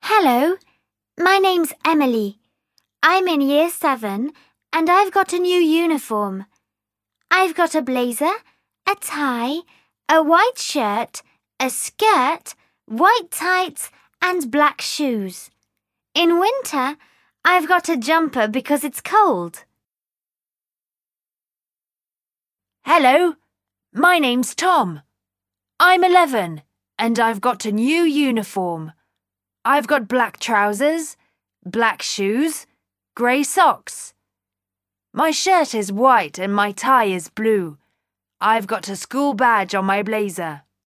Hello, my name's Emily. I'm in Year 7 and I've got a new uniform. I've got a blazer, a tie, a white shirt, a skirt, white tights and black shoes. In winter, I've got a jumper because it's cold. Hello, my name's Tom. I'm 11 and I've got a new uniform. I've got black trousers, black shoes, grey socks. My shirt is white and my tie is blue. I've got a school badge on my blazer.